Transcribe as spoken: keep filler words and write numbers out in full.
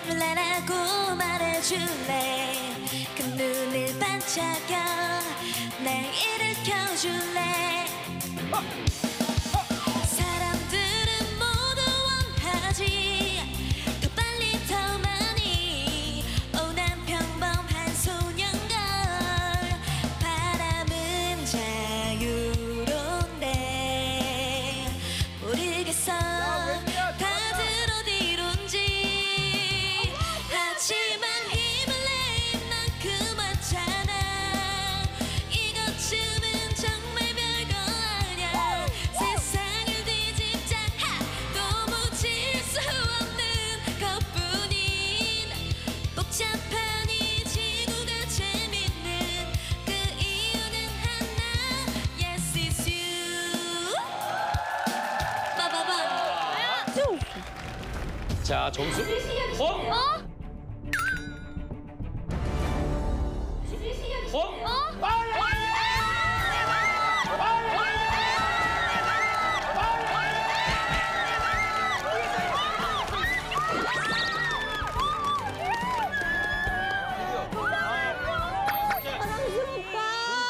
몰라라고 말해줄래. 그 눈을 반짝여 날 일으켜줄래. 사람들은 모두 원하지 더 빨리 더 많이. 오, 난 평범한 소년걸. 바람은 자유로운데 모르겠어 다들 어디론지. 하지만 힘을 내 만큼 왔잖아. 이것쯤은 정말 별거 아냐. 세상을 뒤집자 하! 또 묻힐 수 없는 것뿐인 복잡한 이 지구가 재밌는 그 이유는 하나. Yes, it's you. 빠바밤. 자, 점수. 어? 어?